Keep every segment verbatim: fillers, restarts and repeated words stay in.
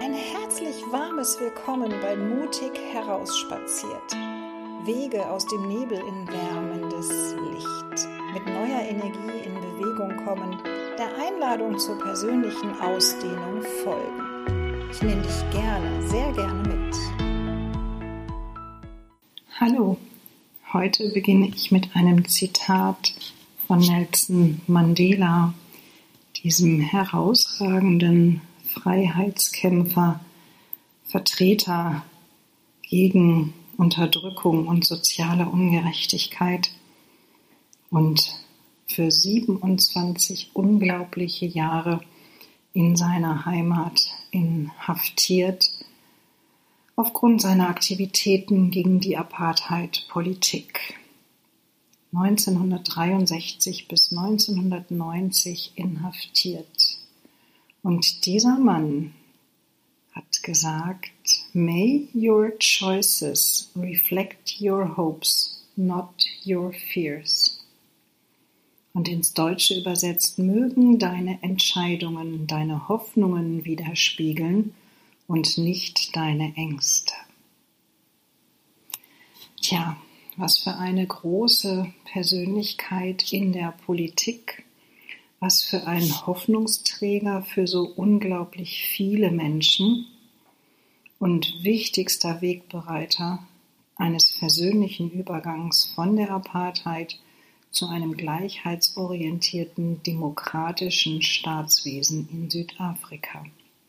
Ein herzlich warmes Willkommen bei Mutig herausspaziert. Wege aus dem Nebel in wärmendes Licht. Mit neuer Energie in Bewegung kommen, der Einladung zur persönlichen Ausdehnung folgen. Ich nehme dich gerne, sehr gerne mit. Hallo, heute beginne ich mit einem Zitat von Nelson Mandela, diesem herausragenden Freiheitskämpfer, Vertreter gegen Unterdrückung und soziale Ungerechtigkeit und für siebenundzwanzig unglaubliche Jahre in seiner Heimat inhaftiert aufgrund seiner Aktivitäten gegen die Apartheid-Politik. neunzehnhundertdreiundsechzig bis neunzehnhundertneunzig inhaftiert. Und dieser Mann hat gesagt, "May your choices reflect your hopes, not your fears." Und ins Deutsche übersetzt, mögen deine Entscheidungen deine Hoffnungen widerspiegeln und nicht deine Ängste. Tja, was für eine große Persönlichkeit in der Politik. Was für ein Hoffnungsträger für so unglaublich viele Menschen und wichtigster Wegbereiter eines versöhnlichen Übergangs von der Apartheid zu einem gleichheitsorientierten, demokratischen Staatswesen in Südafrika.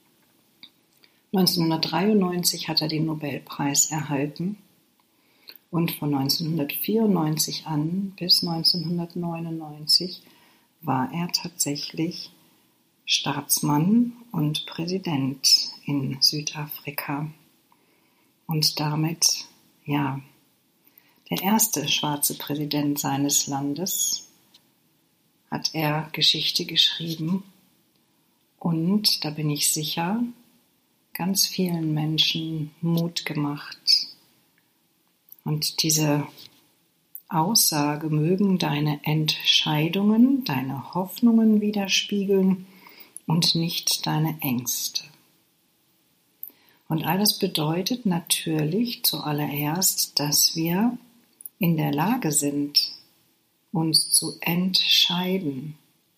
neunzehnhundertdreiundneunzig hat er den Nobelpreis erhalten und von neunzehnhundertvierundneunzig an bis neunzehnhundertneunundneunzig war er tatsächlich Staatsmann und Präsident in Südafrika und damit, ja, der erste schwarze Präsident seines Landes, hat er Geschichte geschrieben und, da bin ich sicher, ganz vielen Menschen Mut gemacht. Und diese Aussage, mögen deine Entscheidungen, deine Hoffnungen widerspiegeln und nicht deine Ängste. Und all das bedeutet natürlich zuallererst, dass wir in der Lage sind, uns zu entscheiden,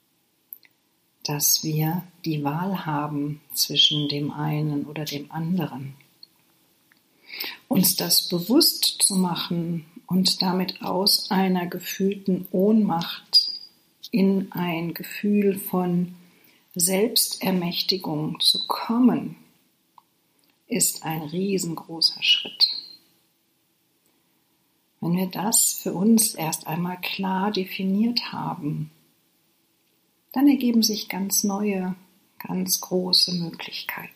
dass wir die Wahl haben zwischen dem einen oder dem anderen. Uns das bewusst zu machen und damit aus einer gefühlten Ohnmacht in ein Gefühl von Selbstermächtigung zu kommen, ist ein riesengroßer Schritt. Wenn wir das für uns erst einmal klar definiert haben, dann ergeben sich ganz neue, ganz große Möglichkeiten.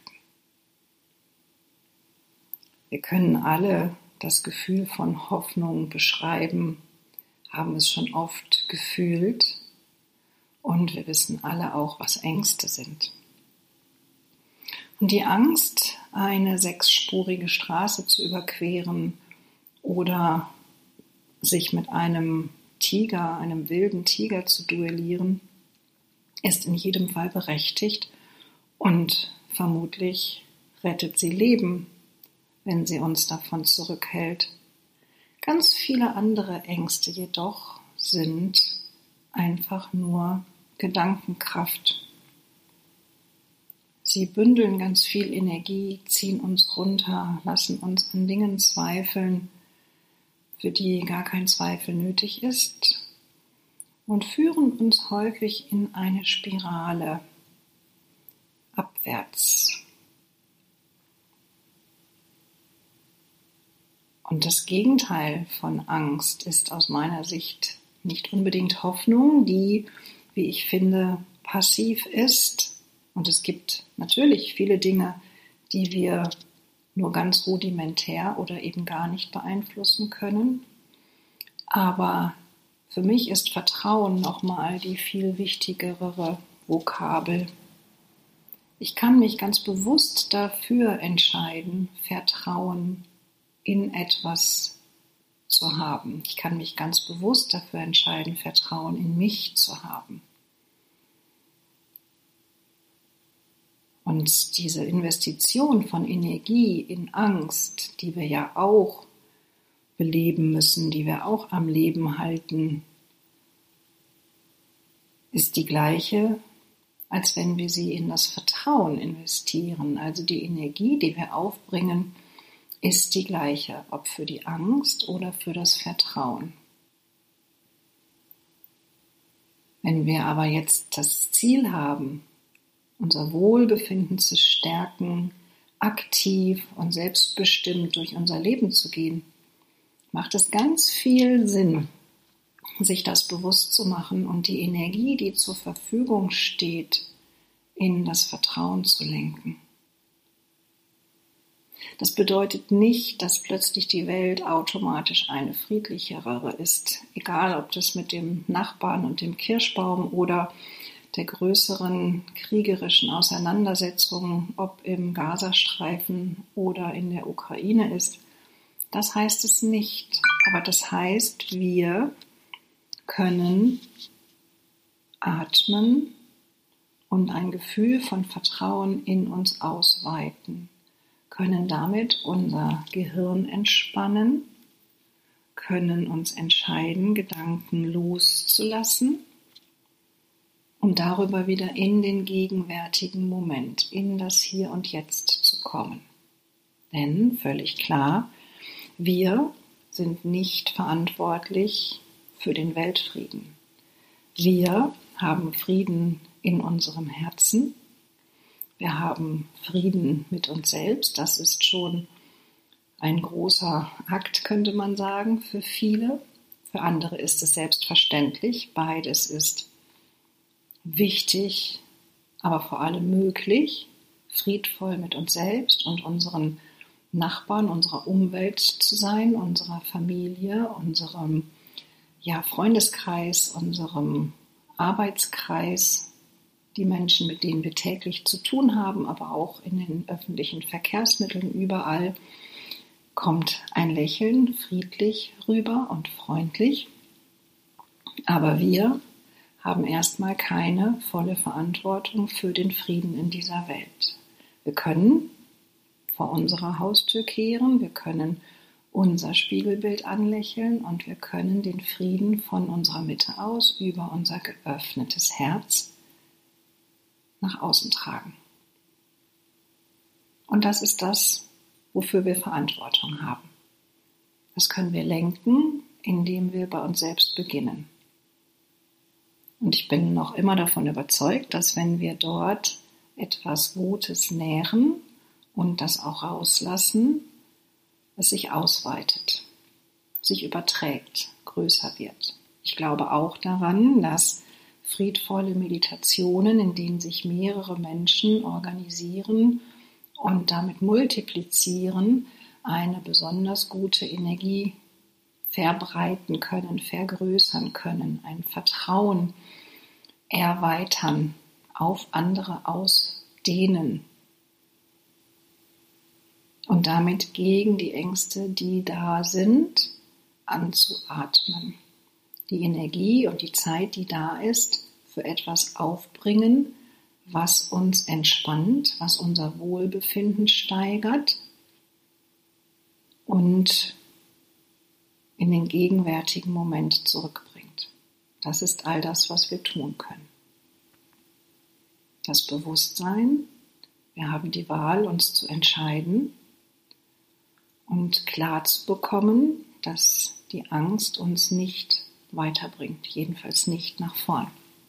Wir können alle das Gefühl von Hoffnung beschreiben, haben es schon oft gefühlt und wir wissen alle auch, was Ängste sind. Und die Angst, eine sechsspurige Straße zu überqueren oder sich mit einem Tiger, einem wilden Tiger zu duellieren, ist in jedem Fall berechtigt und vermutlich rettet sie Leben, wenn sie uns davon zurückhält. Ganz viele andere Ängste jedoch sind einfach nur Gedankenkraft. Sie bündeln ganz viel Energie, ziehen uns runter, lassen uns an Dingen zweifeln, für die gar kein Zweifel nötig ist, und führen uns häufig in eine Spirale abwärts. Und das Gegenteil von Angst ist aus meiner Sicht nicht unbedingt Hoffnung, die, wie ich finde, passiv ist. Und es gibt natürlich viele Dinge, die wir nur ganz rudimentär oder eben gar nicht beeinflussen können. Aber für mich ist Vertrauen nochmal die viel wichtigere Vokabel. Ich kann mich ganz bewusst dafür entscheiden, Vertrauen in etwas zu haben. Ich kann mich ganz bewusst dafür entscheiden, Vertrauen in mich zu haben. Und diese Investition von Energie in Angst, die wir ja auch beleben müssen, die wir auch am Leben halten, ist die gleiche, als wenn wir sie in das Vertrauen investieren. Also die Energie, die wir aufbringen, ist die gleiche, ob für die Angst oder für das Vertrauen. Wenn wir aber jetzt das Ziel haben, unser Wohlbefinden zu stärken, aktiv und selbstbestimmt durch unser Leben zu gehen, macht es ganz viel Sinn, sich das bewusst zu machen und die Energie, die zur Verfügung steht, in das Vertrauen zu lenken. Das bedeutet nicht, dass plötzlich die Welt automatisch eine friedlichere ist, egal ob das mit dem Nachbarn und dem Kirschbaum oder der größeren kriegerischen Auseinandersetzungen, ob im Gazastreifen oder in der Ukraine ist. Das heißt es nicht, aber das heißt, wir können atmen und ein Gefühl von Vertrauen in uns ausweiten, können damit unser Gehirn entspannen, können uns entscheiden, Gedanken loszulassen, um darüber wieder in den gegenwärtigen Moment, in das Hier und Jetzt zu kommen. Denn, völlig klar, wir sind nicht verantwortlich für den Weltfrieden. Wir haben Frieden in unserem Herzen. Wir haben Frieden mit uns selbst. Das ist schon ein großer Akt, könnte man sagen, für viele. Für andere ist es selbstverständlich. Beides ist wichtig, aber vor allem möglich, friedvoll mit uns selbst und unseren Nachbarn, unserer Umwelt zu sein, unserer Familie, unserem ja, Freundeskreis, unserem Arbeitskreis, die Menschen, mit denen wir täglich zu tun haben, aber auch in den öffentlichen Verkehrsmitteln überall, kommt ein Lächeln friedlich rüber und freundlich. Aber wir haben erstmal keine volle Verantwortung für den Frieden in dieser Welt. Wir können vor unserer Haustür kehren, wir können unser Spiegelbild anlächeln und wir können den Frieden von unserer Mitte aus über unser geöffnetes Herz nach außen tragen. Und das ist das, wofür wir Verantwortung haben. Das können wir lenken, indem wir bei uns selbst beginnen. Und ich bin noch immer davon überzeugt, dass wenn wir dort etwas Gutes nähren und das auch rauslassen, es sich ausweitet, sich überträgt, größer wird. Ich glaube auch daran, dass friedvolle Meditationen, in denen sich mehrere Menschen organisieren und damit multiplizieren, eine besonders gute Energie verbreiten können, vergrößern können, ein Vertrauen erweitern, auf andere ausdehnen und damit gegen die Ängste, die da sind, anzuatmen. Die Energie und die Zeit, die da ist, für etwas aufbringen, was uns entspannt, was unser Wohlbefinden steigert und in den gegenwärtigen Moment zurückbringt. Das ist all das, was wir tun können. Das Bewusstsein, wir haben die Wahl, uns zu entscheiden und klar zu bekommen, dass die Angst uns nicht weiterbringt, jedenfalls nicht nach vorn.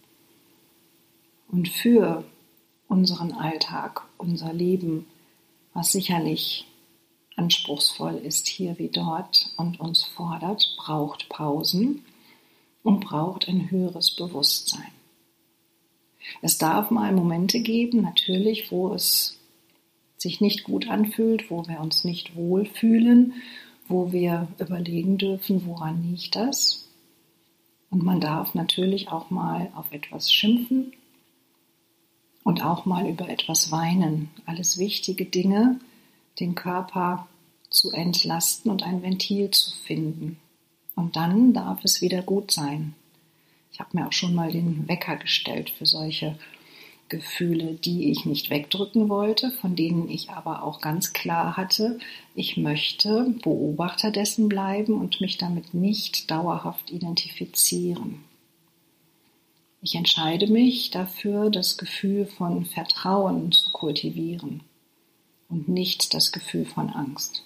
Und für unseren Alltag, unser Leben, was sicherlich anspruchsvoll ist hier wie dort und uns fordert, braucht Pausen und braucht ein höheres Bewusstsein. Es darf mal Momente geben, natürlich, wo es sich nicht gut anfühlt, wo wir uns nicht wohlfühlen, wo wir überlegen dürfen, woran liegt das? Und man darf natürlich auch mal auf etwas schimpfen und auch mal über etwas weinen. Alles wichtige Dinge, den Körper zu entlasten und ein Ventil zu finden. Und dann darf es wieder gut sein. Ich habe mir auch schon mal den Wecker gestellt für solche Gefühle, die ich nicht wegdrücken wollte, von denen ich aber auch ganz klar hatte, ich möchte Beobachter dessen bleiben und mich damit nicht dauerhaft identifizieren. Ich entscheide mich dafür, das Gefühl von Vertrauen zu kultivieren und nicht das Gefühl von Angst.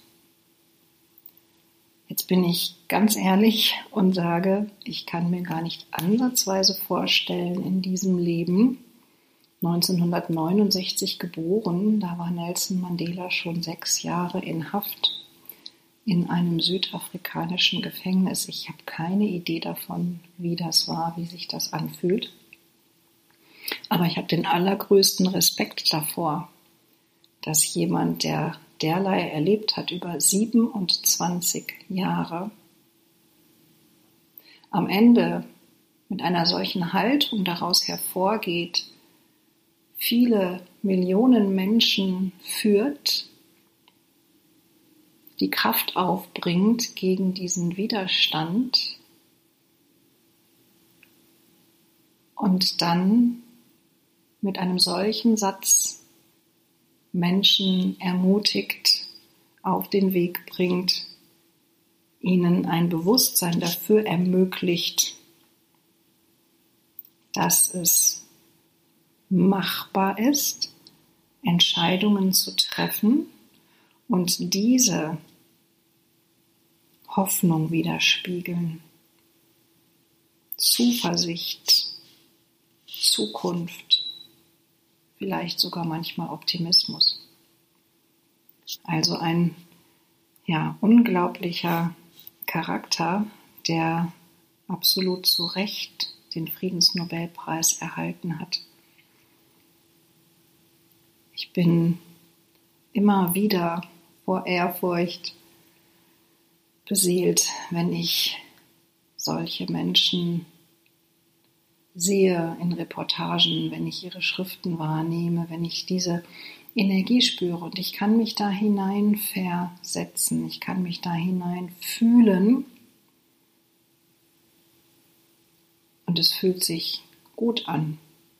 Jetzt bin ich ganz ehrlich und sage, ich kann mir gar nicht ansatzweise vorstellen, in diesem Leben, neunzehnhundertneunundsechzig geboren, da war Nelson Mandela schon sechs Jahre in Haft in einem südafrikanischen Gefängnis. Ich habe keine Idee davon, wie das war, wie sich das anfühlt. Aber ich habe den allergrößten Respekt davor, dass jemand, der derlei erlebt hat über siebenundzwanzig Jahre, am Ende mit einer solchen Haltung daraus hervorgeht, viele Millionen Menschen führt, die Kraft aufbringt gegen diesen Widerstand und dann mit einem solchen Satz Menschen ermutigt, auf den Weg bringt, ihnen ein Bewusstsein dafür ermöglicht, dass es machbar ist, Entscheidungen zu treffen und diese Hoffnung widerspiegeln, Zuversicht, Zukunft, vielleicht sogar manchmal Optimismus. Also ein ja, unglaublicher Charakter, der absolut zu Recht den Friedensnobelpreis erhalten hat. Ich bin immer wieder vor Ehrfurcht beseelt, wenn ich solche Menschen sehe in Reportagen, wenn ich ihre Schriften wahrnehme, wenn ich diese Energie spüre und ich kann mich da hinein versetzen, ich kann mich da hinein fühlen und es fühlt sich gut an.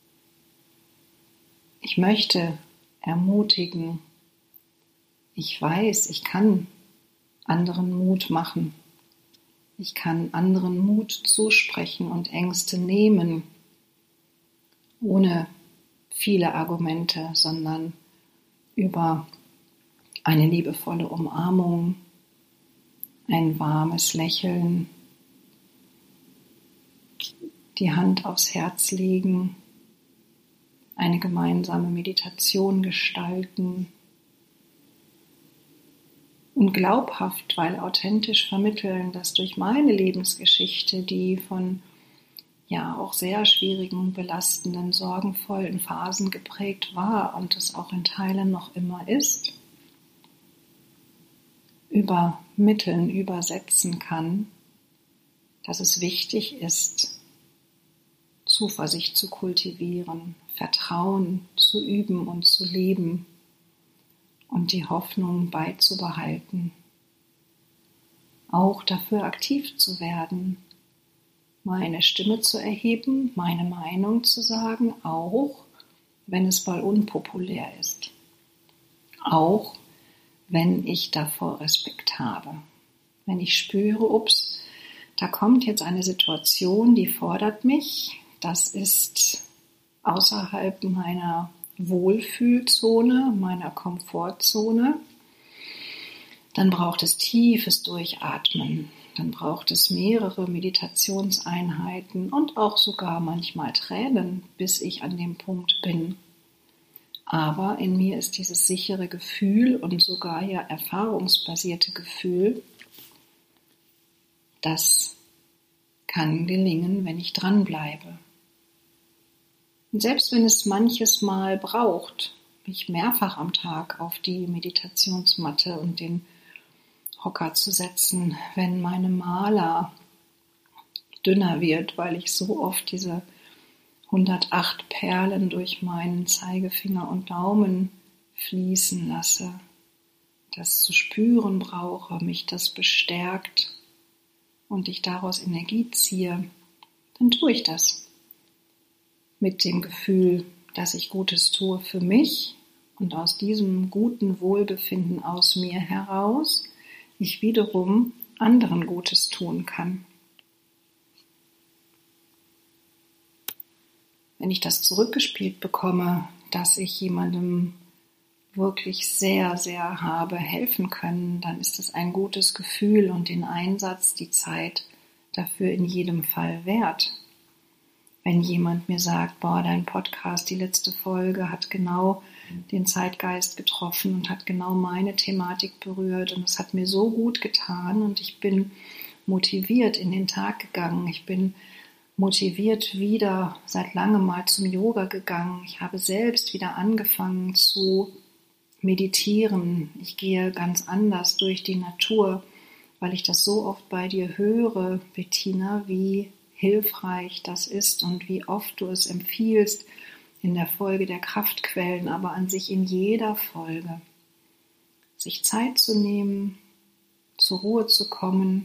Ich möchte ermutigen, ich weiß, ich kann anderen Mut machen. Ich kann anderen Mut zusprechen und Ängste nehmen, ohne viele Argumente, sondern über eine liebevolle Umarmung, ein warmes Lächeln, die Hand aufs Herz legen, eine gemeinsame Meditation gestalten und glaubhaft, weil authentisch vermitteln, dass durch meine Lebensgeschichte, die von ja auch sehr schwierigen, belastenden, sorgenvollen Phasen geprägt war und es auch in Teilen noch immer ist, übermitteln, übersetzen kann, dass es wichtig ist, Zuversicht zu kultivieren, Vertrauen zu üben und zu leben und die Hoffnung beizubehalten, auch dafür aktiv zu werden, meine Stimme zu erheben, meine Meinung zu sagen, auch wenn es mal unpopulär ist, auch wenn ich davor Respekt habe, wenn ich spüre, ups, da kommt jetzt eine Situation, die fordert mich, das ist außerhalb meiner Wohlfühlzone, meiner Komfortzone, dann braucht es tiefes Durchatmen, dann braucht es mehrere Meditationseinheiten und auch sogar manchmal Tränen, bis ich an dem Punkt bin. Aber in mir ist dieses sichere Gefühl und sogar ja erfahrungsbasierte Gefühl, das kann gelingen, wenn ich dranbleibe. Und selbst wenn es manches Mal braucht, mich mehrfach am Tag auf die Meditationsmatte und den Hocker zu setzen, wenn meine Maler dünner wird, weil ich so oft diese hundertacht Perlen durch meinen Zeigefinger und Daumen fließen lasse, das zu spüren brauche, mich das bestärkt und ich daraus Energie ziehe, dann tue ich das. Mit dem Gefühl, dass ich Gutes tue für mich und aus diesem guten Wohlbefinden aus mir heraus ich wiederum anderen Gutes tun kann. Wenn ich das zurückgespielt bekomme, dass ich jemandem wirklich sehr, sehr habe helfen können, dann ist es ein gutes Gefühl und den Einsatz, die Zeit dafür in jedem Fall wert. Wenn jemand mir sagt, boah, dein Podcast, die letzte Folge hat genau den Zeitgeist getroffen und hat genau meine Thematik berührt und es hat mir so gut getan und ich bin motiviert in den Tag gegangen, ich bin motiviert wieder seit langem mal zum Yoga gegangen. Ich habe selbst wieder angefangen zu meditieren. Ich gehe ganz anders durch die Natur, weil ich das so oft bei dir höre, Bettina, wie hilfreich das ist und wie oft du es empfiehlst in der Folge der Kraftquellen, aber an sich in jeder Folge, sich Zeit zu nehmen, zur Ruhe zu kommen,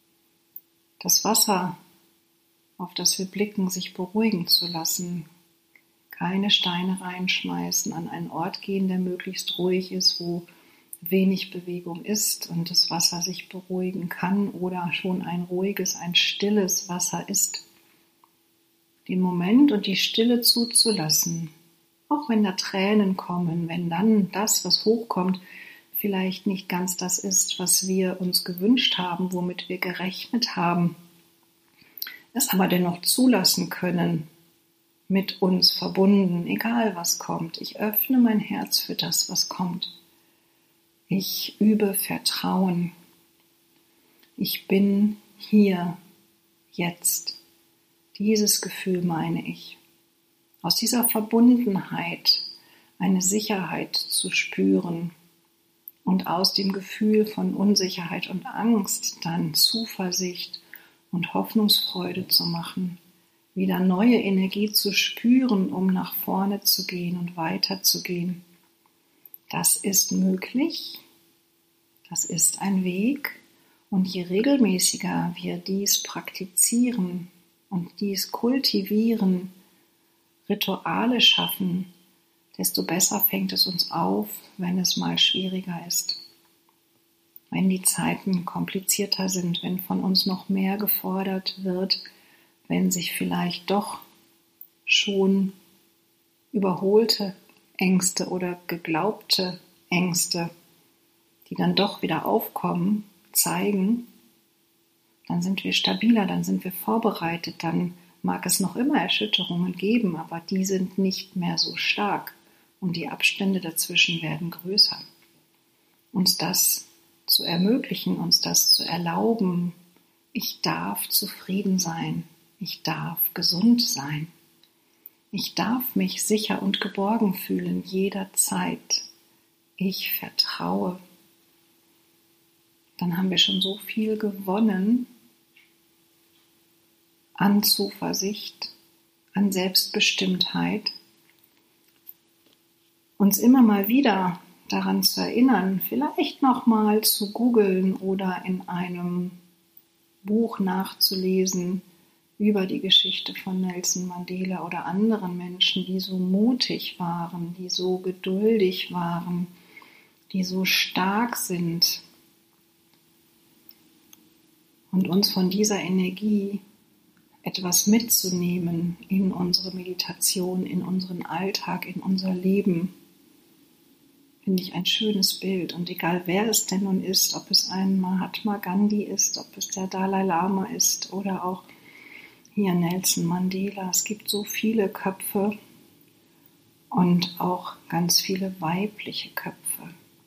das Wasser, auf das wir blicken, sich beruhigen zu lassen, keine Steine reinschmeißen, an einen Ort gehen, der möglichst ruhig ist, wo wenig Bewegung ist und das Wasser sich beruhigen kann oder schon ein ruhiges, ein stilles Wasser ist. Den Moment und die Stille zuzulassen, auch wenn da Tränen kommen, wenn dann das, was hochkommt, vielleicht nicht ganz das ist, was wir uns gewünscht haben, womit wir gerechnet haben, es aber dennoch zulassen können, mit uns verbunden, egal was kommt. Ich öffne mein Herz für das, was kommt. Ich übe Vertrauen. Ich bin hier, jetzt. Dieses Gefühl meine ich. Aus dieser Verbundenheit eine Sicherheit zu spüren und aus dem Gefühl von Unsicherheit und Angst dann Zuversicht und Hoffnungsfreude zu machen, wieder neue Energie zu spüren, um nach vorne zu gehen und weiterzugehen. Das ist möglich, das ist ein Weg und je regelmäßiger wir dies praktizieren und dies kultivieren, Rituale schaffen, desto besser fängt es uns auf, wenn es mal schwieriger ist. Wenn die Zeiten komplizierter sind, wenn von uns noch mehr gefordert wird, wenn sich vielleicht doch schon überholte Ängste oder geglaubte Ängste, die dann doch wieder aufkommen, zeigen, dann sind wir stabiler, dann sind wir vorbereitet, dann mag es noch immer Erschütterungen geben, aber die sind nicht mehr so stark und die Abstände dazwischen werden größer. Uns das zu ermöglichen, uns das zu erlauben, ich darf zufrieden sein, ich darf gesund sein, ich darf mich sicher und geborgen fühlen jederzeit, ich vertraue. Dann haben wir schon so viel gewonnen an Zuversicht, an Selbstbestimmtheit, uns immer mal wieder daran zu erinnern, vielleicht nochmal zu googeln oder in einem Buch nachzulesen über die Geschichte von Nelson Mandela oder anderen Menschen, die so mutig waren, die so geduldig waren, die so stark sind und uns von dieser Energie etwas mitzunehmen in unsere Meditation, in unseren Alltag, in unser Leben. Finde ich ein schönes Bild. Und egal wer es denn nun ist, ob es ein Mahatma Gandhi ist, ob es der Dalai Lama ist oder auch hier Nelson Mandela. Es gibt so viele Köpfe und auch ganz viele weibliche Köpfe.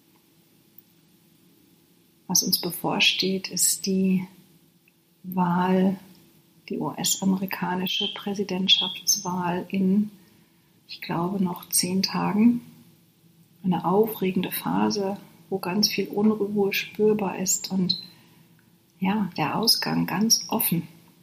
Was uns bevorsteht, ist die Wahl, die U S-amerikanische Präsidentschaftswahl in, ich glaube, noch zehn Tagen. Eine aufregende Phase, wo ganz viel Unruhe spürbar ist und ja, der Ausgang ganz offen.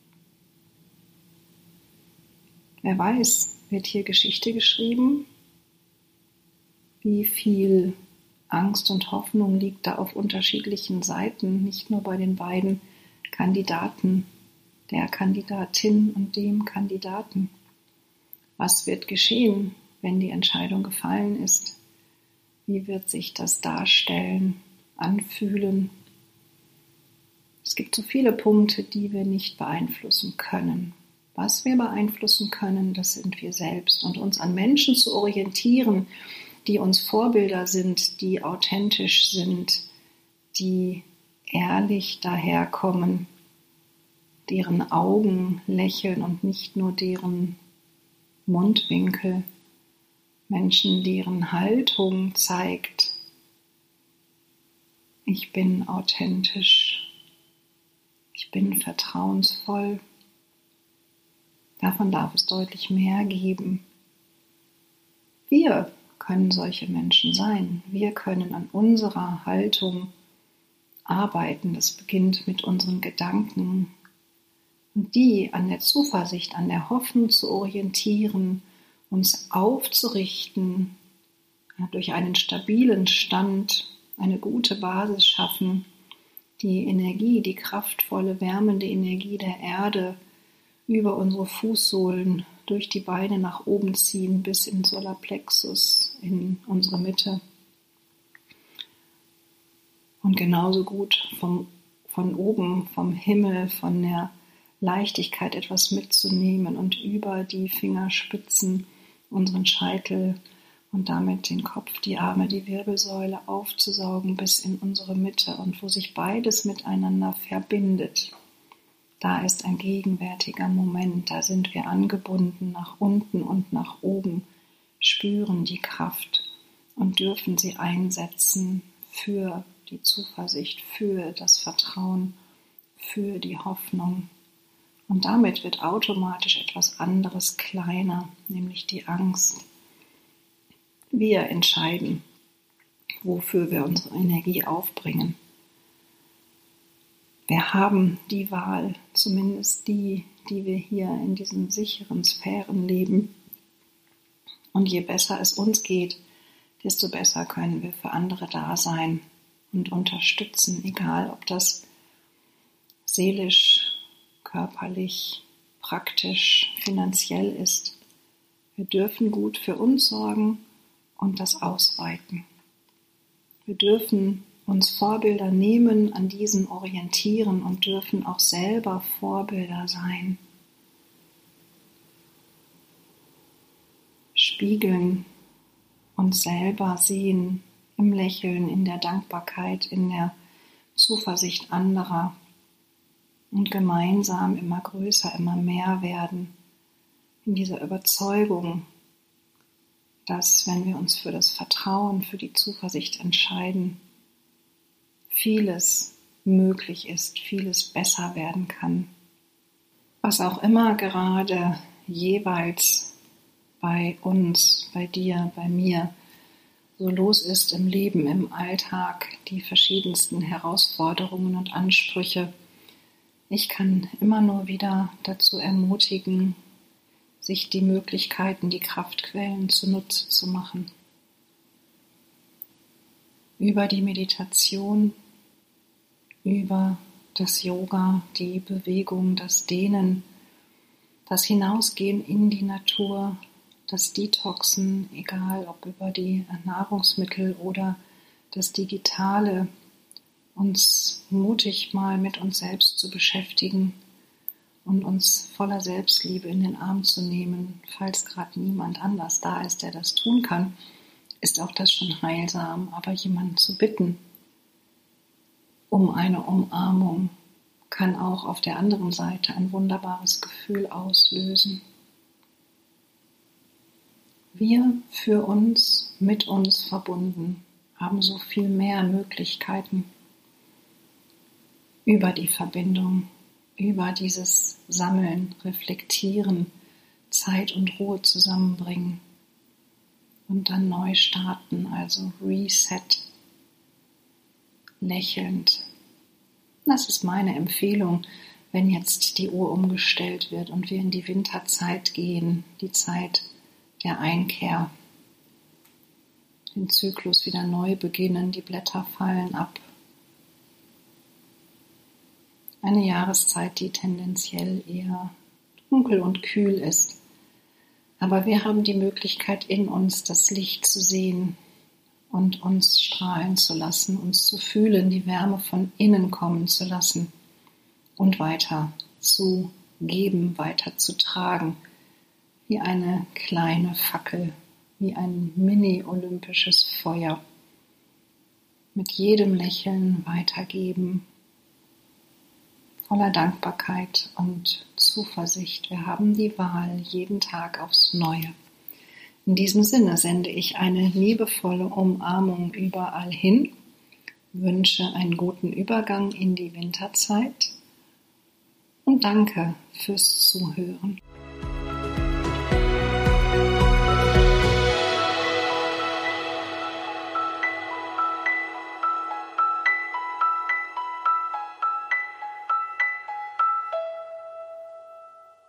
Wer weiß, wird hier Geschichte geschrieben? Wie viel Angst und Hoffnung liegt da auf unterschiedlichen Seiten, nicht nur bei den beiden Kandidaten, der Kandidatin und dem Kandidaten. Was wird geschehen? wenn die Entscheidung gefallen ist, wie wird sich das darstellen, anfühlen? Es gibt so viele Punkte, die wir nicht beeinflussen können. Was wir beeinflussen können, das sind wir selbst. Und uns an Menschen zu orientieren, die uns Vorbilder sind, die authentisch sind, die ehrlich daherkommen, deren Augen lächeln und nicht nur deren Mundwinkel, Menschen, deren Haltung zeigt, ich bin authentisch, ich bin vertrauensvoll. Davon darf es deutlich mehr geben. Wir können solche Menschen sein. Wir können an unserer Haltung arbeiten. Das beginnt mit unseren Gedanken. Und die an der Zuversicht, an der Hoffnung zu orientieren, uns aufzurichten, durch einen stabilen Stand eine gute Basis schaffen, die Energie, die kraftvolle, wärmende Energie der Erde über unsere Fußsohlen, durch die Beine nach oben ziehen, bis in Solarplexus, in unsere Mitte. Und genauso gut vom, von oben, vom Himmel, von der Leichtigkeit etwas mitzunehmen und über die Fingerspitzen unseren Scheitel und damit den Kopf, die Arme, die Wirbelsäule aufzusaugen bis in unsere Mitte und wo sich beides miteinander verbindet. Da ist ein gegenwärtiger Moment, da sind wir angebunden nach unten und nach oben, spüren die Kraft und dürfen sie einsetzen für die Zuversicht, für das Vertrauen, für die Hoffnung. Und damit wird automatisch etwas anderes kleiner, nämlich die Angst. Wir entscheiden, wofür wir unsere Energie aufbringen. Wir haben die Wahl, zumindest die, die wir hier in diesen sicheren Sphären leben. Und je besser es uns geht, desto besser können wir für andere da sein und unterstützen, egal ob das seelisch, körperlich, praktisch, finanziell ist. Wir dürfen gut für uns sorgen und das ausweiten. Wir dürfen uns Vorbilder nehmen, an diesen orientieren und dürfen auch selber Vorbilder sein. Spiegeln, uns selber sehen, im Lächeln, in der Dankbarkeit, in der Zuversicht anderer und gemeinsam immer größer, immer mehr werden, in dieser Überzeugung, dass, wenn wir uns für das Vertrauen, für die Zuversicht entscheiden, vieles möglich ist, vieles besser werden kann. Was auch immer gerade jeweils bei uns, bei dir, bei mir so los ist im Leben, im Alltag, die verschiedensten Herausforderungen und Ansprüche. Ich kann immer nur wieder dazu ermutigen, sich die Möglichkeiten, die Kraftquellen zunutze zu machen. Über die Meditation, über das Yoga, die Bewegung, das Dehnen, das Hinausgehen in die Natur, das Detoxen, egal ob über die Nahrungsmittel oder das Digitale, uns mutig mal mit uns selbst zu beschäftigen und uns voller Selbstliebe in den Arm zu nehmen, falls gerade niemand anders da ist, der das tun kann, ist auch das schon heilsam, aber jemanden zu bitten um eine Umarmung kann auch auf der anderen Seite ein wunderbares Gefühl auslösen. Wir für uns, mit uns verbunden, haben so viel mehr Möglichkeiten über die Verbindung, über dieses Sammeln, Reflektieren, Zeit und Ruhe zusammenbringen und dann neu starten, also Reset, lächelnd. Das ist meine Empfehlung, wenn jetzt die Uhr umgestellt wird und wir in die Winterzeit gehen, die Zeit der Einkehr, den Zyklus wieder neu beginnen, die Blätter fallen ab. Eine Jahreszeit, die tendenziell eher dunkel und kühl ist. Aber wir haben die Möglichkeit, in uns das Licht zu sehen und uns strahlen zu lassen, uns zu fühlen, die Wärme von innen kommen zu lassen und weiter zu geben, weiter zu tragen, wie eine kleine Fackel, wie ein mini-olympisches Feuer. Mit jedem Lächeln weitergeben, voller Dankbarkeit und Zuversicht. Wir haben die Wahl jeden Tag aufs Neue. In diesem Sinne sende ich eine liebevolle Umarmung überall hin, wünsche einen guten Übergang in die Winterzeit und danke fürs Zuhören.